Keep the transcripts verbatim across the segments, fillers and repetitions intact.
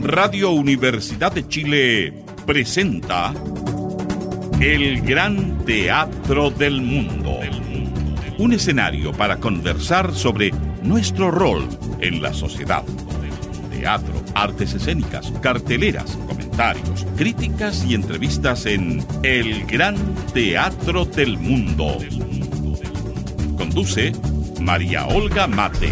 Radio Universidad de Chile presenta El Gran Teatro del Mundo. Un escenario para conversar sobre nuestro rol en la sociedad. Teatro, artes escénicas, carteleras, comentarios, críticas y entrevistas en El Gran Teatro del Mundo. Conduce María Olga Mate.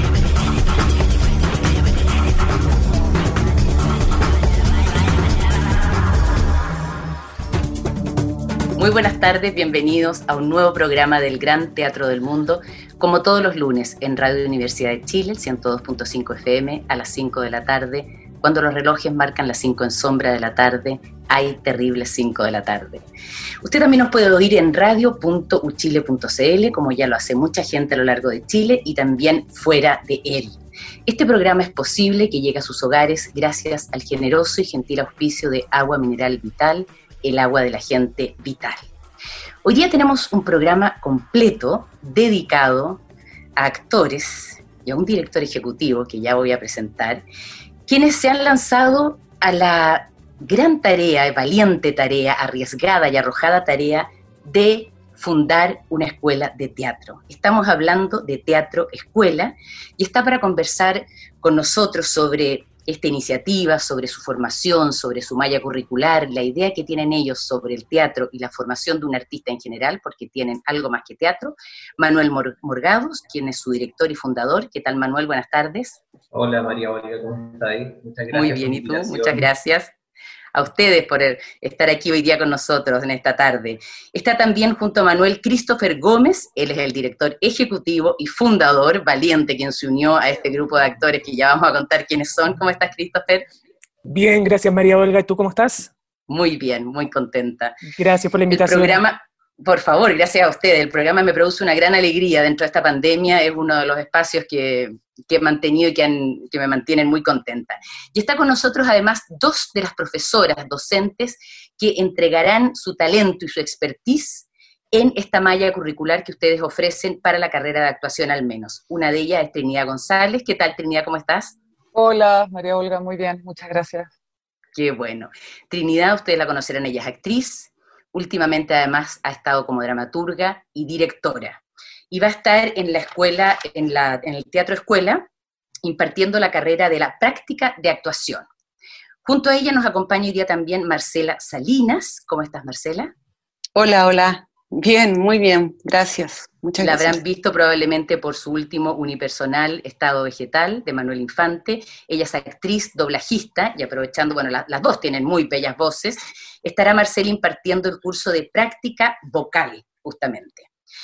Muy buenas tardes, bienvenidos a un nuevo programa del Gran Teatro del Mundo, como todos los lunes en Radio Universidad de Chile, el ciento dos punto cinco F M, a las cinco de la tarde. Cuando los relojes marcan las cinco en sombra de la tarde, hay terribles cinco de la tarde. Usted también nos puede oír en radio punto u chile punto c l, como ya lo hace mucha gente a lo largo de Chile y también fuera de él. Este programa es posible que llegue a sus hogares gracias al generoso y gentil auspicio de Agua Mineral Vital, el agua de la gente vital. Hoy día tenemos un programa completo dedicado a actores y a un director ejecutivo que ya voy a presentar, quienes se han lanzado a la gran tarea, valiente tarea, arriesgada y arrojada tarea de fundar una escuela de teatro. Estamos hablando de Teatro Escuela y está para conversar con nosotros sobre esta iniciativa, sobre su formación, sobre su malla curricular, la idea que tienen ellos sobre el teatro y la formación de un artista en general, porque tienen algo más que teatro. Manuel Morgados, quien es su director y fundador. ¿Qué tal, Manuel? Buenas tardes. Hola, María Olga, ¿cómo estás ahí? Muchas gracias. Muy bien, ¿y tú? Muchas gracias a ustedes por estar aquí hoy día con nosotros en esta tarde. Está también junto a Manuel Christopher Gómez, él es el director ejecutivo y fundador, valiente, quien se unió a este grupo de actores que ya vamos a contar quiénes son. ¿Cómo estás, Christopher? Bien, gracias, María Olga. ¿Y tú cómo estás? Muy bien, muy contenta. Gracias por la invitación. El programa, por favor, gracias a ustedes. El programa me produce una gran alegría dentro de esta pandemia. Es uno de los espacios que, que he mantenido y que, han, que me mantienen muy contenta. Y está con nosotros además dos de las profesoras docentes que entregarán su talento y su expertise en esta malla curricular que ustedes ofrecen para la carrera de actuación al menos. Una de ellas es Trinidad González. ¿Qué tal, Trinidad? ¿Cómo estás? Hola, María Olga, muy bien, muchas gracias. Qué bueno. Trinidad, ustedes la conocerán, ella es actriz. Últimamente, además, ha estado como dramaturga y directora. Y va a estar en la escuela, en, la, en el Teatro Escuela, impartiendo la carrera de la práctica de actuación. Junto a ella nos acompaña hoy día también Marcela Salinas. ¿Cómo estás, Marcela? Hola, hola. Bien, muy bien, gracias. Muchas la gracias. Habrán visto probablemente por su último unipersonal, Estado Vegetal, de Manuel Infante. Ella es actriz, doblajista, y aprovechando, bueno, la, las dos tienen muy bellas voces, estará Marcela impartiendo el curso de práctica vocal, justamente.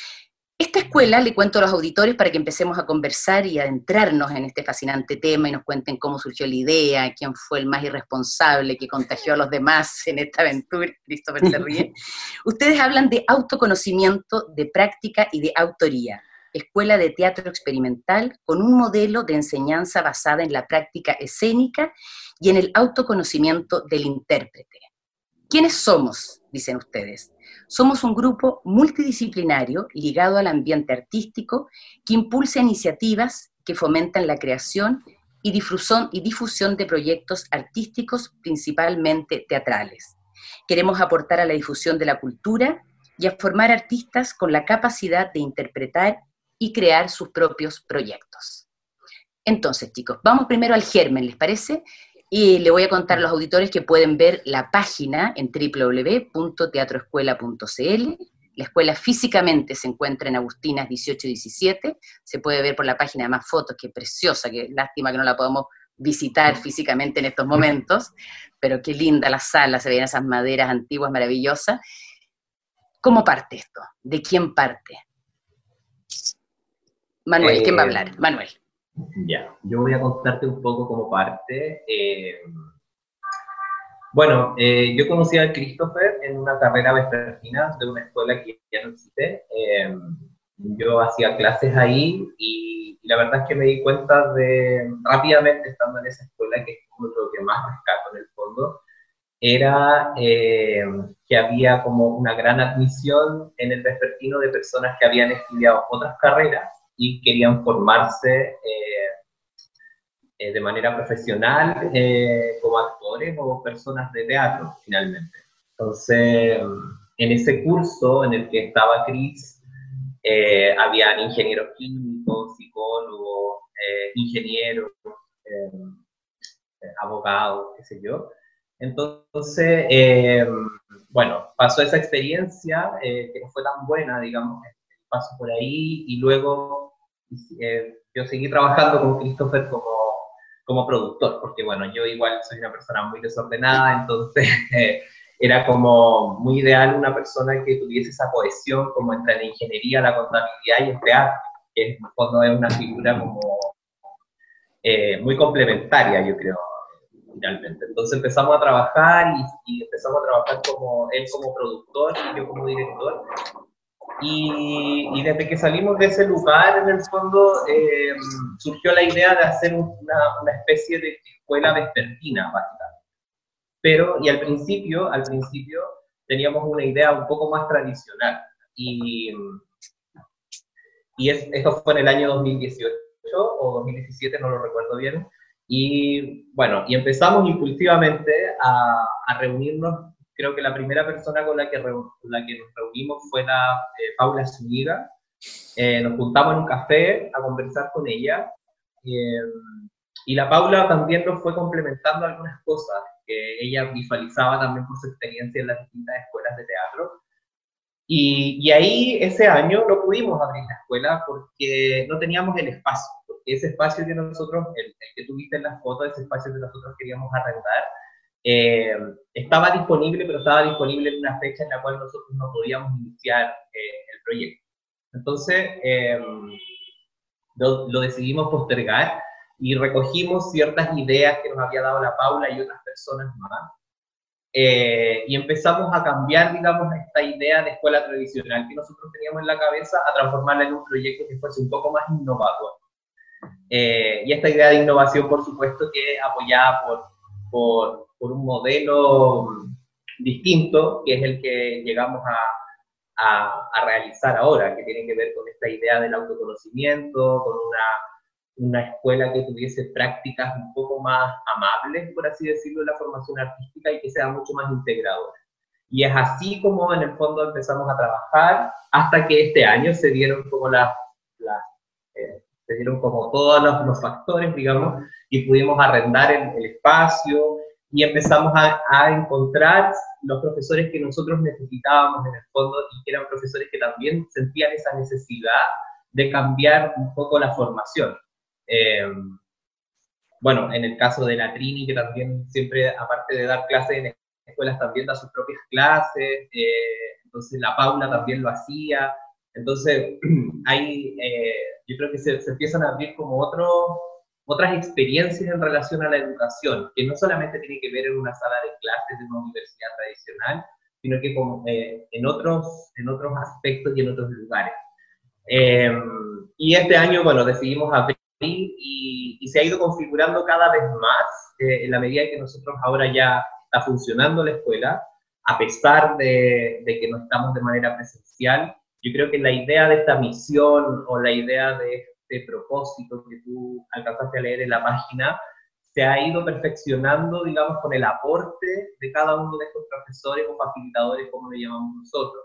Esta escuela, le cuento a los auditores para que empecemos a conversar y adentrarnos en este fascinante tema y nos cuenten cómo surgió la idea, quién fue el más irresponsable que contagió a los demás en esta aventura. Christopher se ríe. Ustedes hablan de autoconocimiento, de práctica y de autoría. Escuela de teatro experimental con un modelo de enseñanza basada en la práctica escénica y en el autoconocimiento del intérprete. ¿Quiénes somos?, dicen ustedes. Somos un grupo multidisciplinario ligado al ambiente artístico que impulsa iniciativas que fomentan la creación y difusión, y difusión de proyectos artísticos, principalmente teatrales. Queremos aportar a la difusión de la cultura y a formar artistas con la capacidad de interpretar y crear sus propios proyectos. Entonces, chicos, vamos primero al germen, ¿les parece? Y le voy a contar a los auditores que pueden ver la página en doble u doble u doble u punto teatro escuela punto c l. La escuela físicamente se encuentra en Agustinas dieciocho diecisiete. Se puede ver por la página más fotos, que preciosa, que lástima que no la podamos visitar físicamente en estos momentos, pero qué linda la sala, se ven esas maderas antiguas maravillosas. ¿Cómo parte esto? ¿De quién parte? Manuel, eh, ¿quién va a hablar? Manuel. Ya, yo voy a contarte un poco cómo parte. Eh, bueno, eh, yo conocí a Christopher en una carrera vespertina de una escuela que ya no existe. Eh, yo hacía clases ahí y, y la verdad es que me di cuenta de, rápidamente estando en esa escuela, que es como lo que más rescato en el fondo, era eh, que había como una gran admisión en el vespertino de personas que habían estudiado otras carreras y querían formarse eh, eh, de manera profesional eh, como actores o personas de teatro, finalmente. Entonces, en ese curso en el que estaba Cris, eh, habían ingenieros químicos, psicólogos, eh, ingenieros, eh, abogados, qué sé yo. Entonces, eh, bueno, pasó esa experiencia eh, que no fue tan buena, digamos, paso por ahí, y luego eh, yo seguí trabajando con Christopher como, como productor, porque bueno, yo igual soy una persona muy desordenada, entonces eh, era como muy ideal una persona que tuviese esa cohesión como entre la ingeniería, la contabilidad y el teatro, que en el fondo es una figura como eh, muy complementaria, yo creo, finalmente. Entonces empezamos a trabajar y, y empezamos a trabajar como él como productor y yo como director. Y, y desde que salimos de ese lugar, en el fondo, eh, surgió la idea de hacer una, una especie de escuela vespertina, básicamente. Pero, y al principio, al principio, teníamos una idea un poco más tradicional. Y, y es, esto fue en el año dos mil dieciocho o dos mil diecisiete, no lo recuerdo bien. Y bueno, y empezamos impulsivamente a, a reunirnos. Creo que la primera persona con la que, con la que nos reunimos fue la eh, Paula Zúñiga. Eh, nos juntamos en un café a conversar con ella. Eh, y la Paula también nos fue complementando algunas cosas que ella visualizaba también por su experiencia en las distintas escuelas de teatro. Y, y ahí, ese año, no pudimos abrir la escuela porque no teníamos el espacio. Porque ese espacio que nosotros, el, el que tuviste en las fotos, ese espacio que nosotros queríamos arrendar, Eh, estaba disponible, pero estaba disponible en una fecha en la cual nosotros no podíamos iniciar eh, el proyecto. Entonces, eh, lo, lo decidimos postergar y recogimos ciertas ideas que nos había dado la Paula y otras personas más. Eh, y empezamos a cambiar, digamos, esta idea de escuela tradicional que nosotros teníamos en la cabeza, a transformarla en un proyecto que fuese un poco más innovador. Eh, y esta idea de innovación, por supuesto, que es apoyada por, por por un modelo distinto, que es el que llegamos a, a, a realizar ahora, que tiene que ver con esta idea del autoconocimiento, con una, una escuela que tuviese prácticas un poco más amables, por así decirlo, en la formación artística y que sea mucho más integradora. Y es así como en el fondo empezamos a trabajar, hasta que este año se dieron como las, las eh, se dieron como todos los, los factores, digamos, y pudimos arrendar el, el espacio, y empezamos a, a encontrar los profesores que nosotros necesitábamos en el fondo, y que eran profesores que también sentían esa necesidad de cambiar un poco la formación. Eh, bueno, en el caso de la Trini, que también siempre, aparte de dar clases en escuelas, también da sus propias clases, eh, entonces la Paula también lo hacía. Entonces, hay, eh, yo creo que se, se empiezan a abrir como otros... otras experiencias en relación a la educación, que no solamente tiene que ver en una sala de clases de una universidad tradicional, sino que como, eh, en, otros, en otros aspectos y en otros lugares. Eh, y este año, bueno, decidimos abrir y, y se ha ido configurando cada vez más, eh, en la medida en que nosotros ahora ya está funcionando la escuela, a pesar de, de que no estamos de manera presencial. Yo creo que la idea de esta misión o la idea de de propósito que tú alcanzaste a leer en la página, se ha ido perfeccionando, digamos, con el aporte de cada uno de estos profesores o facilitadores, como le llamamos nosotros.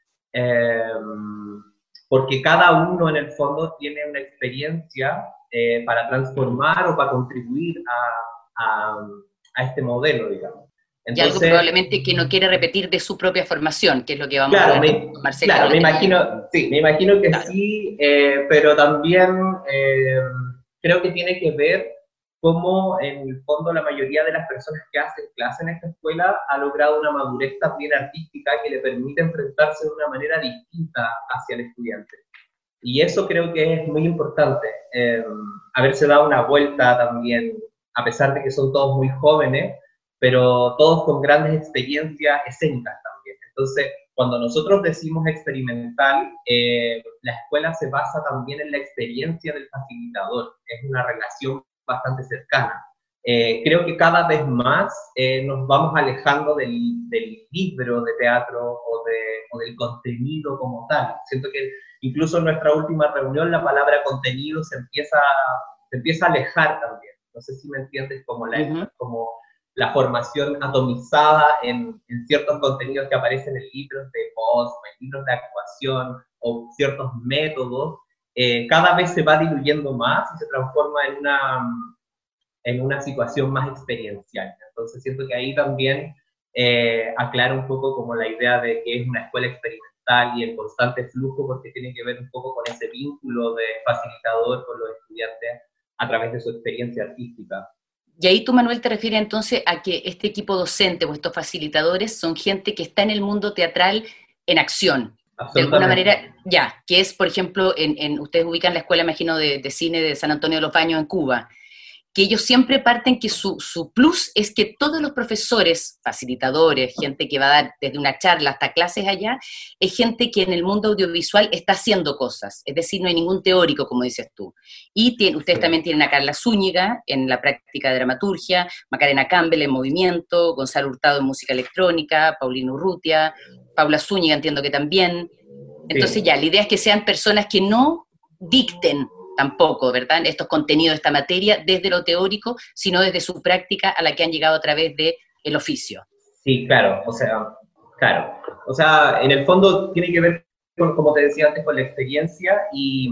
Eh, porque cada uno, en el fondo, tiene una experiencia eh, para transformar o para contribuir a, a, a este modelo, digamos. Entonces, y algo probablemente que no quiere repetir de su propia formación, que es lo que vamos claro, a ver me, con Marcela. Claro, me imagino, sí, me imagino que claro. sí, eh, pero también eh, creo que tiene que ver cómo en el fondo la mayoría de las personas que hacen clase en esta escuela ha logrado una madurez también artística que le permite enfrentarse de una manera distinta hacia el estudiante. Y eso creo que es muy importante, eh, haberse dado una vuelta también, a pesar de que son todos muy jóvenes, pero todos con grandes experiencias escénicas también. Entonces, cuando nosotros decimos experimental, eh, la escuela se basa también en la experiencia del facilitador, es una relación bastante cercana. Eh, creo que cada vez más eh, nos vamos alejando del, del libro de teatro o, de, o del contenido como tal. Siento que incluso en nuestra última reunión la palabra contenido se empieza, se empieza a alejar también. No sé si me entiendes, como la, Uh-huh. como la formación atomizada en, en ciertos contenidos que aparecen en libros de voz, o en libros de actuación, o ciertos métodos, eh, cada vez se va diluyendo más y se transforma en una, en una situación más experiencial. Entonces siento que ahí también eh, aclara un poco como la idea de que es una escuela experimental y el constante flujo, porque tiene que ver un poco con ese vínculo de facilitador con los estudiantes a través de su experiencia artística. Y ahí tú, Manuel, te refieres entonces a que este equipo docente o estos facilitadores son gente que está en el mundo teatral en acción. De alguna manera, ya, que es, por ejemplo, en, en, ustedes ubican la escuela, imagino, de, de cine de San Antonio de los Baños en Cuba, que ellos siempre parten que su, su plus es que todos los profesores, facilitadores, gente que va a dar desde una charla hasta clases allá, es gente que en el mundo audiovisual está haciendo cosas, es decir, no hay ningún teórico, como dices tú. Y tiene, ustedes sí. también tienen a Carla Zúñiga en la práctica de dramaturgia, Macarena Campbell en movimiento, Gonzalo Hurtado en música electrónica, Paulino Urrutia, Paula Zúñiga entiendo que también. Entonces sí. ya, la idea es que sean personas que no dicten tampoco, ¿verdad?, estos contenidos de esta materia desde lo teórico, sino desde su práctica a la que han llegado a través del oficio. Sí, claro, o sea, claro. O sea, en el fondo tiene que ver con, como te decía antes, con la experiencia y,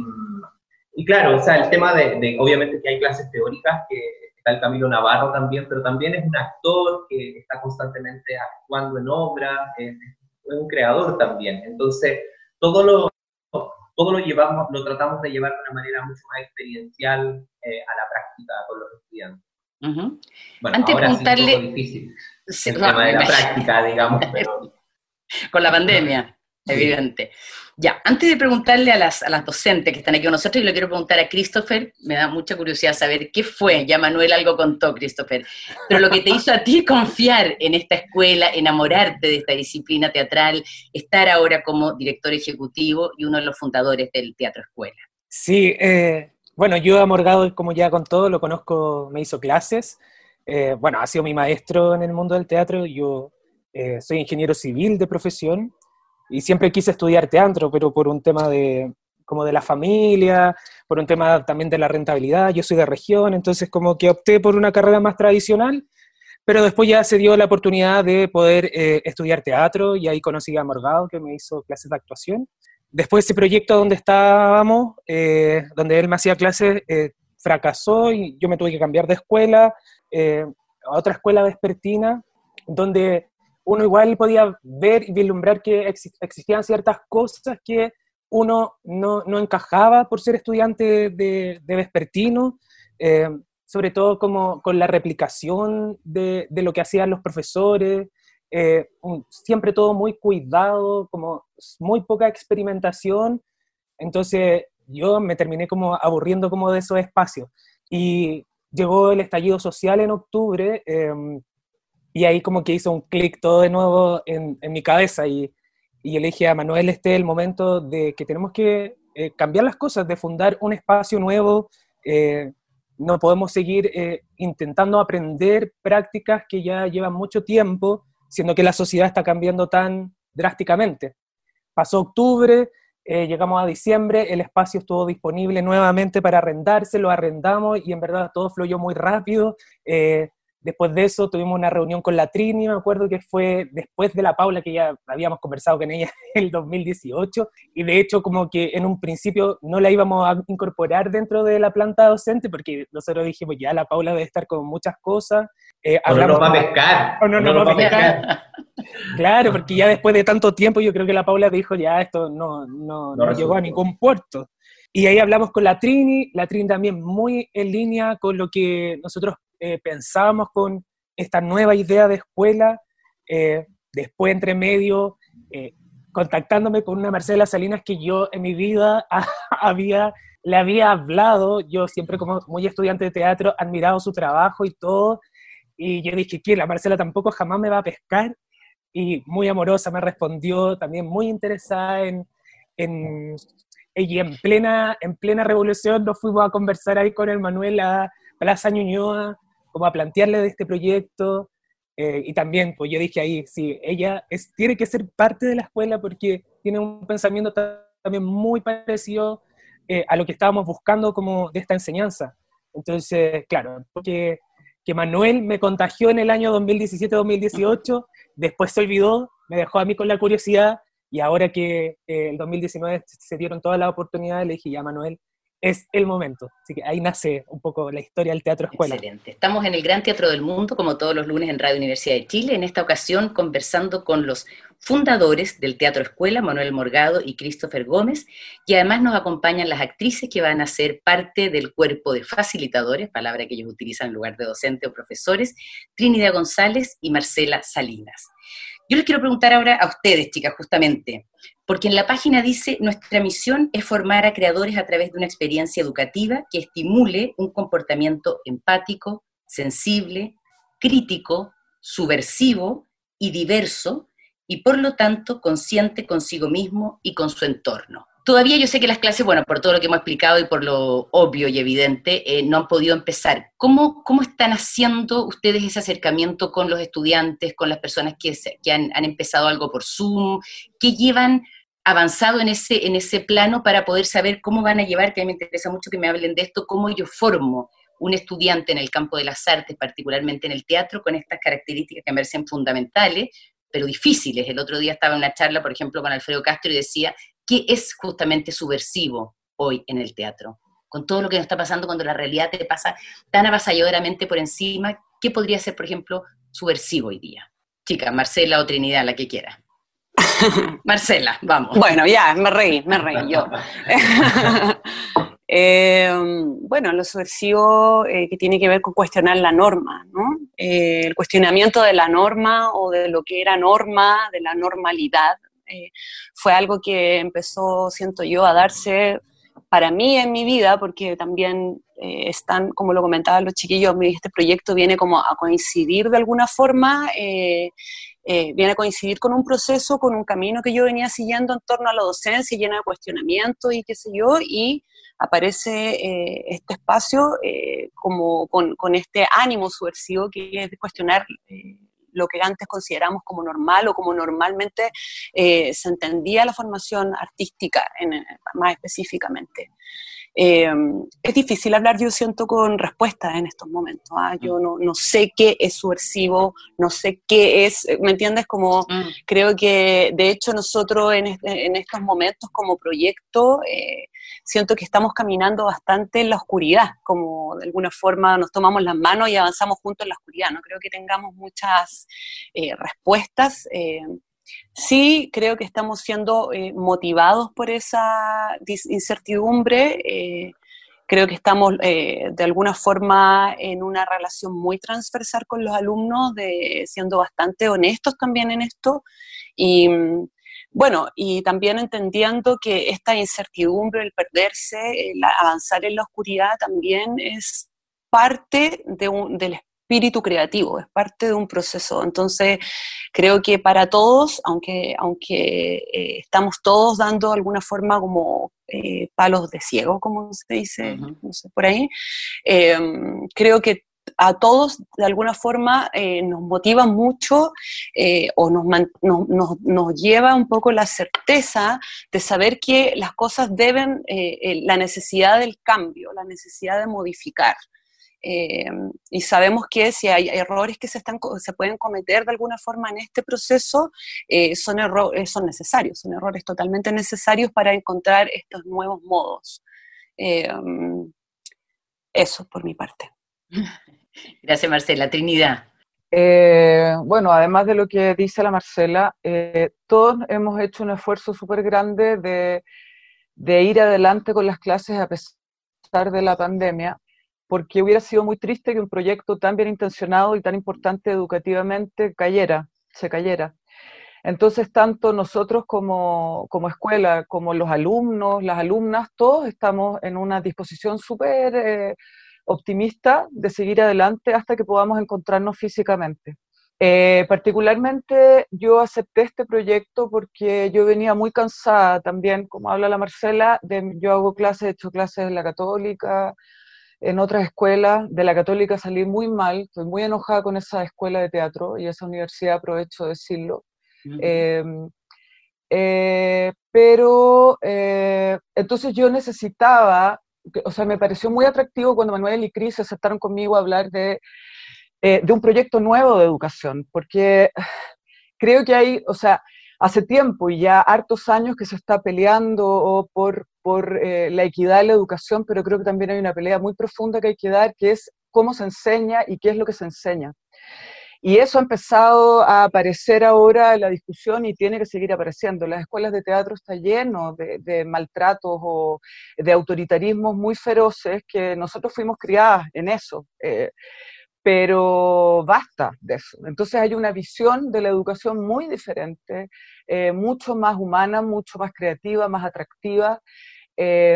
y claro, o sea, el tema de, de, obviamente que hay clases teóricas, que está el Camilo Navarro también, pero también es un actor que está constantemente actuando en obras, es, es un creador también. Entonces, todo lo todo lo llevamos, lo tratamos de llevar de una manera mucho más experiencial eh, a la práctica con los estudiantes. Uh-huh. Bueno, Antes ahora preguntarle... sí es un poco difícil sí, el no, tema de la práctica, digamos, pero... Con la pandemia, sí. Evidente. Ya, antes de preguntarle a las, a las docentes que están aquí con nosotros, yo le quiero preguntar a Christopher, me da mucha curiosidad saber qué fue, ya Manuel algo contó, Christopher, pero lo que te hizo a ti confiar en esta escuela, enamorarte de esta disciplina teatral, estar ahora como director ejecutivo y uno de los fundadores del Teatro Escuela. Sí, eh, bueno, yo a Morgado, como ya contó, lo conozco, me hizo clases, eh, bueno, ha sido mi maestro en el mundo del teatro, yo eh, soy ingeniero civil de profesión, y siempre quise estudiar teatro, pero por un tema de, como de la familia, por un tema también de la rentabilidad, yo soy de región, entonces como que opté por una carrera más tradicional, pero después ya se dio la oportunidad de poder eh, estudiar teatro, y ahí conocí a Morgado, que me hizo clases de actuación. Después ese proyecto donde estábamos, eh, donde él me hacía clases, eh, fracasó, y yo me tuve que cambiar de escuela, eh, a otra escuela vespertina, donde uno igual podía ver y vislumbrar que existían ciertas cosas que uno no, no encajaba por ser estudiante de, de vespertino, eh, sobre todo como con la replicación de, de lo que hacían los profesores, eh, un, siempre todo muy cuidado, como muy poca experimentación, entonces yo me terminé como aburriendo como de esos espacios, y llegó el estallido social en octubre, eh, y ahí como que hizo un clic todo de nuevo en, en mi cabeza, y, y yo le dije a Manuel, este es el momento de que tenemos que eh, cambiar las cosas, de fundar un espacio nuevo, eh, no podemos seguir eh, intentando aprender prácticas que ya llevan mucho tiempo, siendo que la sociedad está cambiando tan drásticamente. Pasó octubre, eh, llegamos a diciembre, el espacio estuvo disponible nuevamente para arrendarse, lo arrendamos, y en verdad todo fluyó muy rápido. eh, Después de eso tuvimos una reunión con la Trini, me acuerdo que fue después de la Paula, que ya habíamos conversado con ella en el dos mil dieciocho, y de hecho como que en un principio no la íbamos a incorporar dentro de la planta docente, porque nosotros dijimos, ya la Paula debe estar con muchas cosas. Eh, o no nos va a pescar. O no, no nos va a pescar. Claro, porque ya después de tanto tiempo yo creo que la Paula dijo, ya esto no, no, no, no llegó a ningún puerto. Y ahí hablamos con la Trini, la Trini también muy en línea con lo que nosotros eh, pensábamos con esta nueva idea de escuela. Eh, después, entre medio, eh, contactándome con una Marcela Salinas que yo en mi vida había, le había hablado, yo siempre como muy estudiante de teatro, admirado su trabajo y todo, y yo dije que la Marcela tampoco jamás me va a pescar, y muy amorosa me respondió, también muy interesada en... en y en plena, en plena revolución nos fuimos a conversar ahí con el Manuel a Plaza Ñuñoa, como a plantearle de este proyecto, eh, y también, pues yo dije ahí, sí, ella es, tiene que ser parte de la escuela porque tiene un pensamiento también muy parecido eh, a lo que estábamos buscando como de esta enseñanza, Entonces, claro, porque que Manuel me contagió en el año dos mil diecisiete dos mil dieciocho, después se olvidó, me dejó a mí con la curiosidad, y ahora que eh, el dos mil diecinueve se dieron todas las oportunidades, le dije, ya Manuel, es el momento. Así que ahí nace un poco la historia del Teatro Escuela. Excelente. Estamos en el Gran Teatro del Mundo, como todos los lunes en Radio Universidad de Chile, en esta ocasión conversando con los fundadores del Teatro Escuela, Manuel Morgado y Christopher Gómez, y además nos acompañan las actrices que van a ser parte del cuerpo de facilitadores, palabra que ellos utilizan en lugar de docentes o profesores, Trinidad González y Marcela Salinas. Yo les quiero preguntar ahora a ustedes, chicas, justamente, porque en la página dice, nuestra misión es formar a creadores a través de una experiencia educativa que estimule un comportamiento empático, sensible, crítico, subversivo y diverso, y por lo tanto consciente consigo mismo y con su entorno. Todavía yo sé que las clases, bueno, por todo lo que hemos explicado y por lo obvio y evidente, eh, no han podido empezar. ¿Cómo, cómo están haciendo ustedes ese acercamiento con los estudiantes, con las personas que, se, que han, han empezado algo por Zoom? ¿Qué llevan avanzado en ese, en ese plano para poder saber cómo van a llevar, que a mí me interesa mucho que me hablen de esto, cómo yo formo un estudiante en el campo de las artes, particularmente en el teatro, con estas características que me parecen fundamentales, pero difíciles? El otro día estaba en una charla, por ejemplo, con Alfredo Castro y decía, ¿qué es justamente subversivo hoy en el teatro? Con todo lo que nos está pasando, cuando la realidad te pasa tan avasalladoramente por encima, ¿qué podría ser, por ejemplo, subversivo hoy día? Chica, Marcela o Trinidad, la que quiera. Marcela, vamos. Bueno, ya, me reí, me reí yo. eh, bueno, lo subversivo eh, que tiene que ver con cuestionar la norma, ¿no? Eh, el cuestionamiento de la norma o de lo que era norma, de la normalidad, eh, fue algo que empezó, siento yo, a darse para mí en mi vida, porque también eh, están, como lo comentaban los chiquillos, este proyecto viene como a coincidir de alguna forma, eh, eh, viene a coincidir con un proceso, con un camino que yo venía siguiendo en torno a la docencia, llena de cuestionamientos y qué sé yo, y aparece eh, este espacio eh, como con, con este ánimo subversivo que es de cuestionar eh, lo que antes consideramos como normal o como normalmente eh, se entendía la formación artística, en, más específicamente. Eh, es difícil hablar, yo siento, con respuestas en estos momentos. ¿ah? Yo no, no sé qué es subversivo, no sé qué es, ¿me entiendes? Como mm. creo que, de hecho, nosotros en, este, en estos momentos como proyecto, eh, siento que estamos caminando bastante en la oscuridad, como de alguna forma nos tomamos las manos y avanzamos juntos en la oscuridad. No creo que tengamos muchas eh, respuestas. Eh, Sí, creo que estamos siendo eh, motivados por esa incertidumbre. Eh, creo que estamos eh, de alguna forma en una relación muy transversal con los alumnos, de, siendo bastante honestos también en esto. Y bueno, y también entendiendo que esta incertidumbre, el perderse, el avanzar en la oscuridad también es parte de un, del espíritu creativo, es parte de un proceso. Entonces, creo que para todos, aunque, aunque eh, estamos todos dando de alguna forma como eh, palos de ciego, como se dice, uh-huh. no sé, por ahí, eh, creo que a todos de alguna forma eh, nos motiva mucho eh, o nos, nos, nos, nos lleva un poco la certeza de saber que las cosas deben, eh, eh, la necesidad del cambio, la necesidad de modificar. Eh, y sabemos que si hay errores que se, están, se pueden cometer de alguna forma en este proceso, eh, son, erro- son necesarios, son errores totalmente necesarios para encontrar estos nuevos modos. Eh, eso por mi parte. Gracias, Marcela. Trinidad. Eh, bueno, además de lo que dice la Marcela, eh, todos hemos hecho un esfuerzo súper grande de, de ir adelante con las clases a pesar de la pandemia, porque hubiera sido muy triste que un proyecto tan bien intencionado y tan importante educativamente cayera, se cayera. Entonces, tanto nosotros como, como escuela, como los alumnos, las alumnas, todos estamos en una disposición súper eh, optimista de seguir adelante hasta que podamos encontrarnos físicamente. Eh, particularmente yo acepté este proyecto porque yo venía muy cansada también, como habla la Marcela, de, yo hago clases, he hecho clases en la Católica, en otras escuelas. De la Católica salí muy mal, estoy muy enojada con esa escuela de teatro y esa universidad, aprovecho de decirlo. Uh-huh. eh, eh, pero eh, entonces yo necesitaba o sea, me pareció muy atractivo cuando Manuel y Cris se aceptaron conmigo a hablar de, eh, de un proyecto nuevo de educación, porque creo que hay, o sea, hace tiempo y ya hartos años que se está peleando por, por eh, la equidad en la educación, pero creo que también hay una pelea muy profunda que hay que dar, que es cómo se enseña y qué es lo que se enseña. Y eso ha empezado a aparecer ahora en la discusión y tiene que seguir apareciendo. Las escuelas de teatro están llenas de, de maltratos o de autoritarismos muy feroces que nosotros fuimos criadas en eso. Eh, pero basta de eso. Entonces hay una visión de la educación muy diferente, eh, mucho más humana, mucho más creativa, más atractiva. Eh,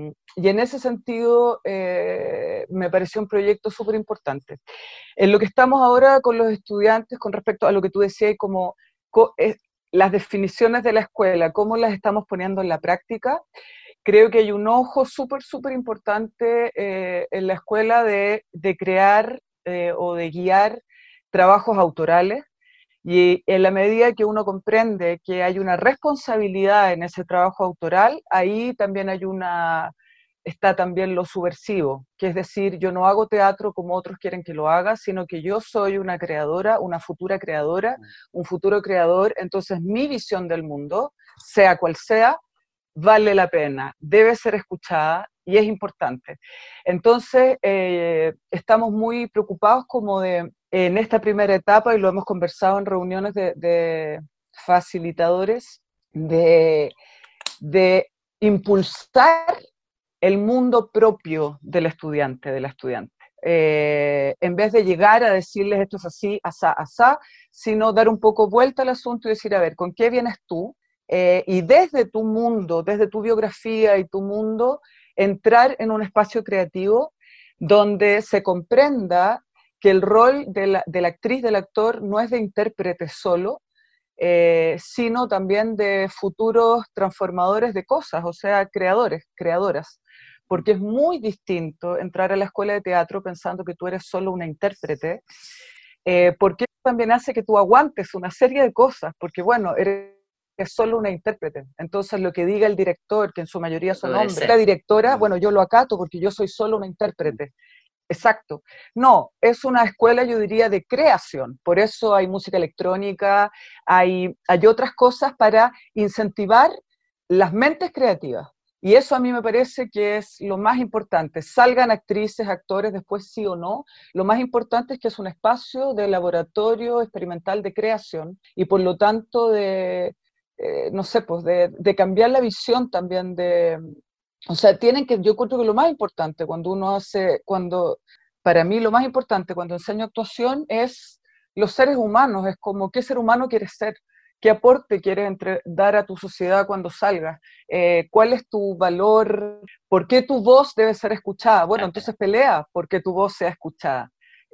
y en ese sentido eh, me pareció un proyecto súper importante. En lo que estamos ahora con los estudiantes, con respecto a lo que tú decías, como co eh, las definiciones de la escuela, cómo las estamos poniendo en la práctica, creo que hay un ojo súper, súper importante eh, en la escuela de, de crear eh, o de guiar trabajos autorales. Y en la medida que uno comprende que hay una responsabilidad en ese trabajo autoral, ahí también hay una, está también lo subversivo, que es decir, yo no hago teatro como otros quieren que lo haga, sino que yo soy una creadora, una futura creadora, un futuro creador, entonces mi visión del mundo, sea cual sea, vale la pena, debe ser escuchada y es importante. Entonces, eh, estamos muy preocupados como de, en esta primera etapa, y lo hemos conversado en reuniones de, de facilitadores, de, de impulsar el mundo propio del estudiante, de la estudiante. Eh, en vez de llegar a decirles esto es así, asá, asá, sino dar un poco vuelta al asunto y decir, a ver, ¿con qué vienes tú? Eh, y desde tu mundo, desde tu biografía y tu mundo, entrar en un espacio creativo donde se comprenda que el rol de la, de la actriz, del actor, no es de intérprete solo, eh, sino también de futuros transformadores de cosas, o sea, creadores, creadoras. Porque es muy distinto entrar a la escuela de teatro pensando que tú eres solo una intérprete, eh, porque eso también hace que tú aguantes una serie de cosas, porque bueno, eres es solo una intérprete. Entonces lo que diga el director, que en su mayoría son hombres, la directora, bueno, yo lo acato porque yo soy solo una intérprete. Exacto. No, es una escuela, yo diría, de creación. Por eso hay música electrónica, hay, hay otras cosas para incentivar las mentes creativas. Y eso a mí me parece que es lo más importante. Salgan actrices, actores, después sí o no. Lo más importante es que es un espacio de laboratorio experimental de creación y por lo tanto de... Eh, no sé, pues de, de cambiar la visión también de, o sea, tienen que, yo creo que lo más importante cuando uno hace, cuando, para mí lo más importante cuando enseño actuación es los seres humanos, es como qué ser humano quieres ser, qué aporte quieres entre, dar a tu sociedad cuando salgas, eh, cuál es tu valor, por qué tu voz debe ser escuchada, bueno, entonces pelea porque tu voz sea escuchada,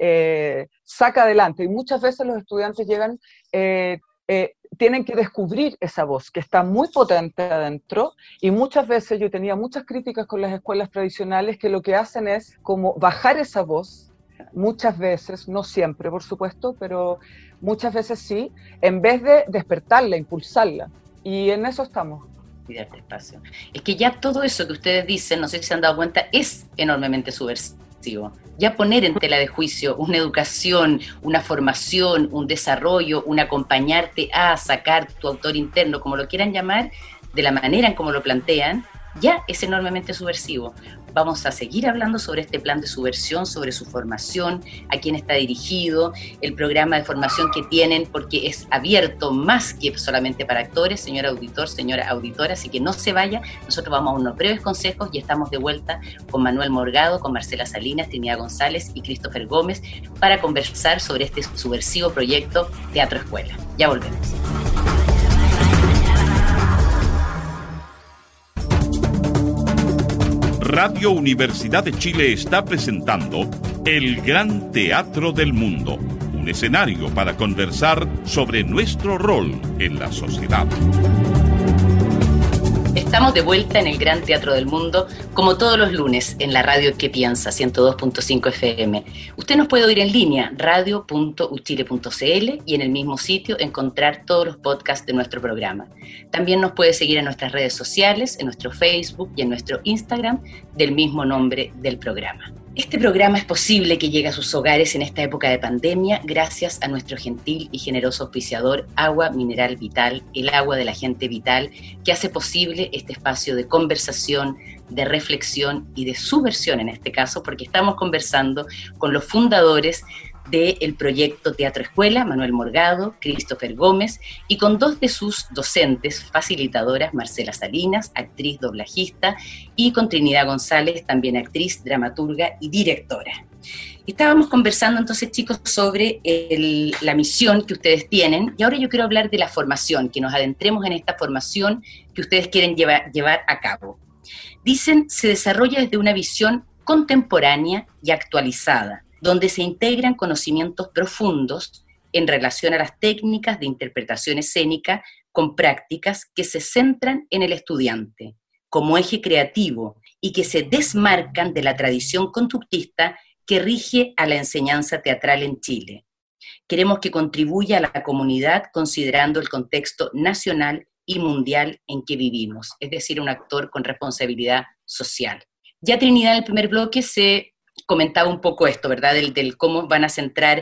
eh, saca adelante, y muchas veces los estudiantes llegan... Eh, Eh, tienen que descubrir esa voz que está muy potente adentro y muchas veces yo tenía muchas críticas con las escuelas tradicionales que lo que hacen es como bajar esa voz, muchas veces, no siempre por supuesto, pero muchas veces sí, en vez de despertarla, impulsarla, y en eso estamos. Este espacio. Es que ya todo eso que ustedes dicen, no sé si se han dado cuenta, es enormemente subversivo. Ya poner en tela de juicio una educación, una formación, un desarrollo, un acompañarte a sacar tu autor interno, como lo quieran llamar, de la manera en como lo plantean, ya es enormemente subversivo. Vamos a seguir hablando sobre este plan de subversión, sobre su formación, a quién está dirigido, el programa de formación que tienen, porque es abierto más que solamente para actores, señor auditor, señora auditora, así que no se vaya. Nosotros vamos a unos breves consejos y estamos de vuelta con Manuel Morgado, con Marcela Salinas, Trinidad González y Christopher Gómez para conversar sobre este subversivo proyecto Teatro Escuela. Ya volvemos. Radio Universidad de Chile está presentando El Gran Teatro del Mundo, un escenario para conversar sobre nuestro rol en la sociedad. Estamos de vuelta en el Gran Teatro del Mundo, como todos los lunes, en la radio Que Piensa, ciento dos punto cinco F M. Usted nos puede oír en línea, radio punto u chile punto c l, y en el mismo sitio encontrar todos los podcasts de nuestro programa. También nos puede seguir en nuestras redes sociales, en nuestro Facebook y en nuestro Instagram, del mismo nombre del programa. Este programa es posible que llegue a sus hogares en esta época de pandemia gracias a nuestro gentil y generoso auspiciador Agua Mineral Vital, el agua de la gente vital, que hace posible este espacio de conversación, de reflexión y de subversión en este caso, porque estamos conversando con los fundadores del proyecto Teatro Escuela, Manuel Morgado, Christopher Gómez, y con dos de sus docentes facilitadoras, Marcela Salinas, actriz doblajista, y con Trinidad González, también actriz, dramaturga y directora. Estábamos conversando entonces, chicos, sobre el, la misión que ustedes tienen, y ahora yo quiero hablar de la formación, que nos adentremos en esta formación que ustedes quieren llevar, llevar a cabo. Dicen, se desarrolla desde una visión contemporánea y actualizada, donde se integran conocimientos profundos en relación a las técnicas de interpretación escénica con prácticas que se centran en el estudiante como eje creativo y que se desmarcan de la tradición conductista que rige a la enseñanza teatral en Chile. Queremos que contribuya a la comunidad considerando el contexto nacional y mundial en que vivimos, es decir, un actor con responsabilidad social. Ya Trinidad en el primer bloque se comentaba un poco esto, ¿verdad? Del, del cómo van a centrar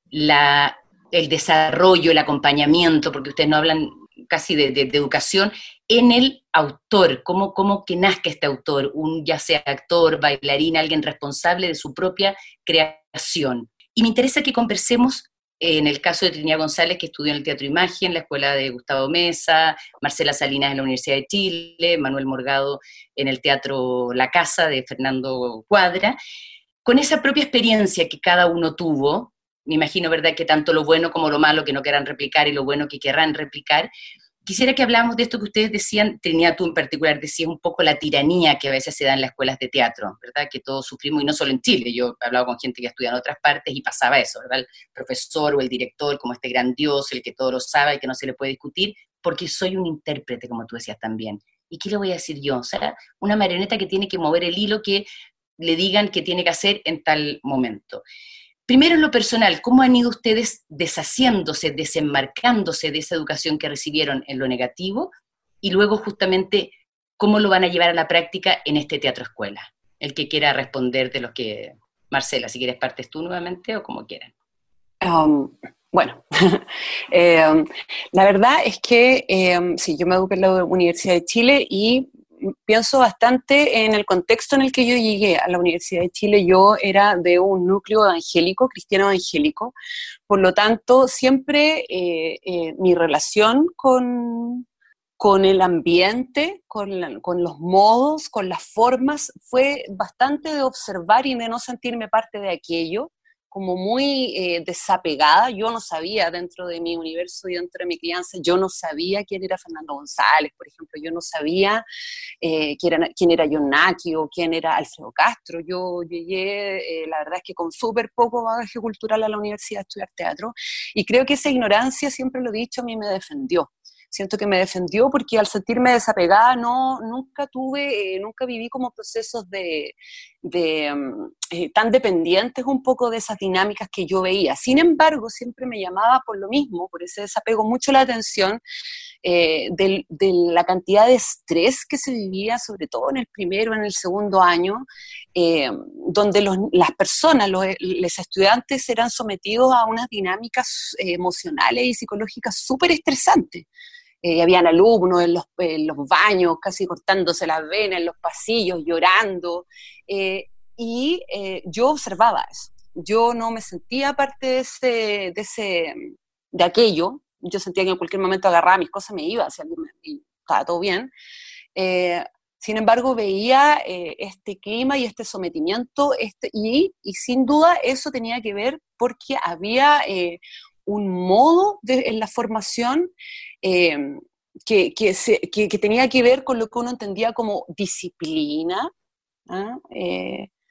la, el desarrollo, el acompañamiento, porque ustedes no hablan casi de, de, de educación, en el autor, cómo, cómo que nazca este autor, un ya sea actor, bailarín, alguien responsable de su propia creación. Y me interesa que conversemos en el caso de Trinidad González, que estudió en el Teatro Imagen, la escuela de Gustavo Mesa, Marcela Salinas en la Universidad de Chile, Manuel Morgado en el Teatro La Casa de Fernando Cuadra. Con esa propia experiencia que cada uno tuvo, me imagino, ¿verdad?, que tanto lo bueno como lo malo que no quieran replicar y lo bueno que querrán replicar, quisiera que habláramos de esto que ustedes decían, Trinidad, tú en particular decías un poco la tiranía que a veces se da en las escuelas de teatro, ¿verdad?, que todos sufrimos, y no solo en Chile, yo he hablado con gente que estudia en otras partes y pasaba eso, ¿verdad?, el profesor o el director como este gran dios, el que todo lo sabe, el que no se le puede discutir, porque soy un intérprete, como tú decías también. ¿Y qué le voy a decir yo? O sea, una marioneta que tiene que mover el hilo que le digan que tiene que hacer en tal momento. Primero, en lo personal, ¿cómo han ido ustedes deshaciéndose, desenmarcándose de esa educación que recibieron en lo negativo? Y luego, justamente, ¿cómo lo van a llevar a la práctica en este teatro escuela? El que quiera responder de los que... Marcela, si quieres partes tú nuevamente o como quieran. Um, bueno, eh, la verdad es que eh, sí, yo me eduqué en la Universidad de Chile y pienso bastante en el contexto en el que yo llegué a la Universidad de Chile. Yo era de un núcleo evangélico, cristiano evangélico, por lo tanto siempre eh, eh, mi relación con, con el ambiente, con, la, con los modos, con las formas, fue bastante de observar y de no sentirme parte de aquello, como muy eh, desapegada. Yo no sabía, dentro de mi universo y dentro de mi crianza, yo no sabía quién era Fernando González, por ejemplo, yo no sabía eh, quién, era, quién era John Naki o quién era Alfredo Castro. Yo llegué, eh, la verdad es que con súper poco bagaje cultural a la universidad a estudiar teatro, y creo que esa ignorancia, siempre lo he dicho, a mí me defendió. Siento que me defendió porque al sentirme desapegada no, nunca tuve, eh, nunca viví como procesos de, de um, eh, tan dependientes un poco de esas dinámicas que yo veía. Sin embargo, siempre me llamaba por lo mismo, por ese desapego, mucho la atención eh, de, de la cantidad de estrés que se vivía, sobre todo en el primero, en el segundo año, eh, donde los, las personas, los, los estudiantes eran sometidos a unas dinámicas eh, emocionales y psicológicas súper estresantes. Eh, habían alumnos en los, en los baños casi cortándose las venas, en los pasillos, llorando, eh, y eh, yo observaba eso. Yo no me sentía parte de, ese, de, ese, de aquello. Yo sentía que en cualquier momento agarraba mis cosas, me iba, si alguien me, y estaba todo bien. Eh, sin embargo, veía eh, este clima y este sometimiento, este, y, y sin duda eso tenía que ver porque había eh, un modo de, en la formación eh, que, que, se, que, que tenía que ver con lo que uno entendía como disciplina, ¿eh? Eh,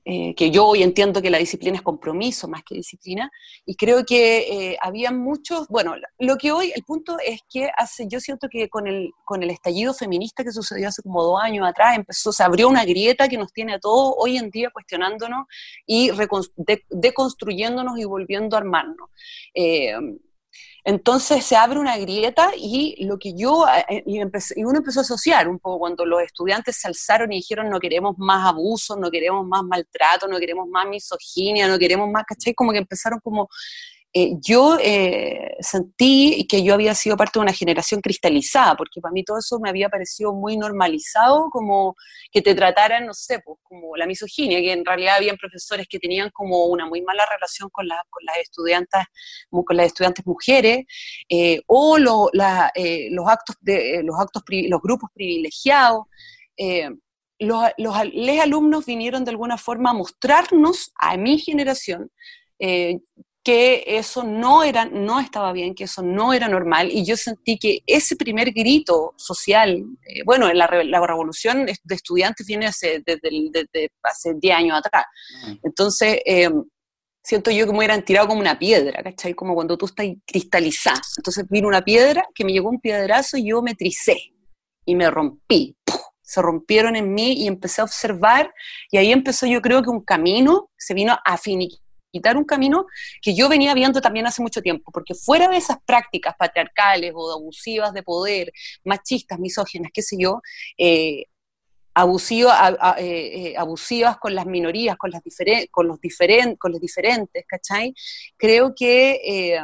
eh, que yo hoy entiendo que la disciplina es compromiso más que disciplina, y creo que eh, había muchos, bueno, lo que hoy, el punto es que hace, yo siento que con el, con el estallido feminista que sucedió hace como dos años atrás, empezó, se abrió una grieta que nos tiene a todos hoy en día cuestionándonos y de, deconstruyéndonos y volviendo a armarnos. Eh, Entonces se abre una grieta y lo que yo, y, empecé, y uno empezó a asociar un poco cuando los estudiantes se alzaron y dijeron no queremos más abuso, no queremos más maltrato, no queremos más misoginia, no queremos más, ¿cachai? Como que empezaron como... Eh, yo eh, sentí que yo había sido parte de una generación cristalizada, porque para mí todo eso me había parecido muy normalizado, como que te trataran, no sé, pues, como la misoginia, que en realidad habían profesores que tenían como una muy mala relación con, la, con las estudiantes, con las estudiantes mujeres, eh, o lo, la, eh, los actos de los actos los grupos privilegiados. Eh, los, los, los alumnos vinieron de alguna forma a mostrarnos a mi generación eh, que eso no, era, no estaba bien, que eso no era normal, y yo sentí que ese primer grito social, eh, bueno, la, la revolución de estudiantes viene hace, desde, desde hace diez años atrás, entonces eh, siento yo que me hubieran tirado como una piedra, ¿cachai? Como cuando tú estás cristalizada, entonces vino una piedra, que me llegó un piedrazo y yo me tricé, y me rompí, ¡puf! Se rompieron en mí y empecé a observar, y ahí empezó yo creo que un camino, se vino a finiquitar, quitar un camino que yo venía viendo también hace mucho tiempo, porque fuera de esas prácticas patriarcales o abusivas de poder, machistas, misóginas, qué sé yo, eh, abusivo, a, a, eh, abusivas con las minorías, con, las diferen, con, los, diferen, con los diferentes, ¿cachai? Creo que eh,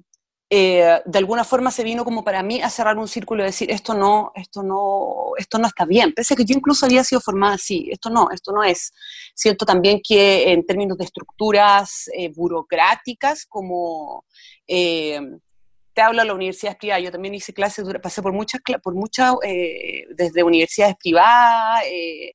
eh, de alguna forma se vino como para mí a cerrar un círculo y decir, esto no, esto no, esto no está bien, pese a que yo incluso había sido formada así, esto no, esto no es. Siento también que en términos de estructuras eh, burocráticas, como eh, te habla la universidad privada, yo también hice clases, pasé por muchas, por muchas eh, desde universidades privadas eh,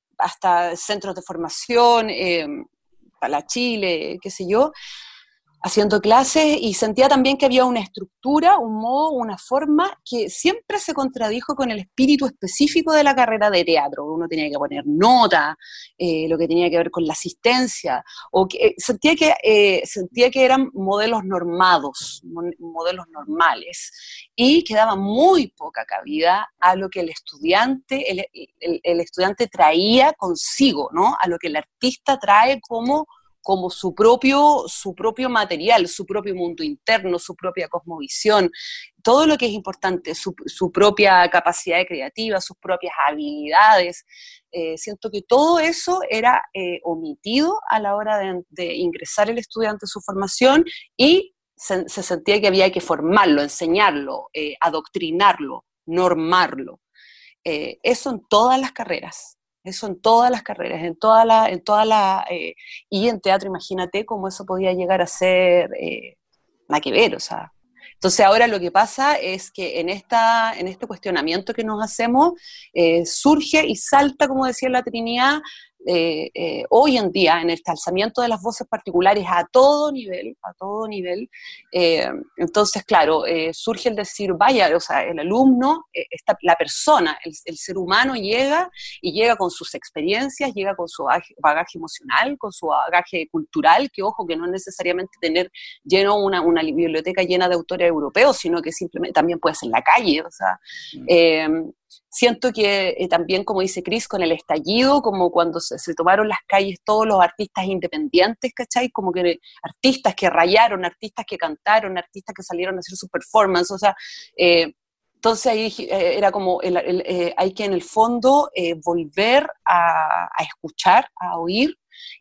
hasta centros de formación, eh, para la Chile, qué sé yo, haciendo clases, y sentía también que había una estructura, un modo, una forma que siempre se contradijo con el espíritu específico de la carrera de teatro. Uno tenía que poner nota, eh, lo que tenía que ver con la asistencia, o que, eh, sentía, que, eh, sentía que eran modelos normados, modelos normales, y que daba muy poca cabida a lo que el estudiante, el, el, el estudiante traía consigo, ¿no? A lo que el artista trae como como su propio, su propio material, su propio mundo interno, su propia cosmovisión, todo lo que es importante, su, su propia capacidad creativa, sus propias habilidades. Eh, siento que todo eso era eh, omitido a la hora de, de ingresar el estudiante a su formación, y se, se sentía que había que formarlo, enseñarlo, eh, adoctrinarlo, normarlo. Eh, eso en todas las carreras. Eso en todas las carreras, en toda la, en toda la eh, y en teatro, imagínate cómo eso podía llegar a ser eh, nada que ver, o sea. Entonces ahora lo que pasa es que en, esta, en este cuestionamiento que nos hacemos, eh, surge y salta, como decía la Trinidad, eh, eh, hoy en día, en el alzamiento de las voces particulares a todo nivel, a todo nivel, eh, entonces, claro, eh, surge el decir, vaya, o sea, el alumno, eh, esta, la persona, el, el ser humano llega, y llega con sus experiencias, llega con su bagaje, bagaje emocional, con su bagaje cultural, que ojo, que no es necesariamente tener lleno una, una biblioteca llena de autores europeos, sino que simplemente también puede ser en la calle, o sea, mm. eh, siento que eh, también, como dice Cris, con el estallido, como cuando se, se tomaron las calles todos los artistas independientes, ¿cachai? Como que artistas que rayaron, artistas que cantaron, artistas que salieron a hacer su performance, o sea, eh, entonces ahí eh, era como, el, el, eh, hay que en el fondo eh, volver a, a escuchar, a oír,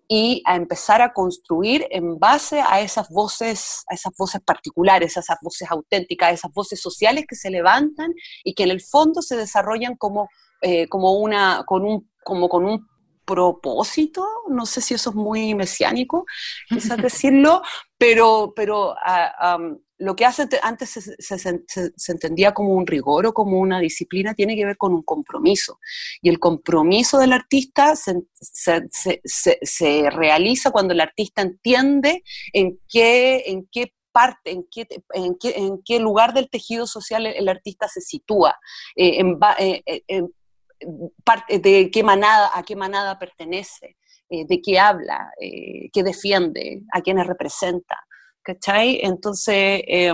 y a empezar a construir en base a esas voces, a esas voces particulares, a esas voces auténticas, a esas voces sociales que se levantan y que en el fondo se desarrollan como, eh, como, una, con un, como con un propósito, no sé si eso es muy mesiánico, quizás decirlo, pero, pero uh, um, lo que hace antes se, se, se, se entendía como un rigor o como una disciplina tiene que ver con un compromiso, y el compromiso del artista se, se, se, se, se realiza cuando el artista entiende en qué, en qué parte, en qué, en, qué, en qué lugar del tejido social el, el artista se sitúa, eh, en, eh, en, parte de qué manada, a qué manada pertenece, eh, de qué habla, eh, qué defiende, a quiénes representa, ¿cachai? Entonces, eh,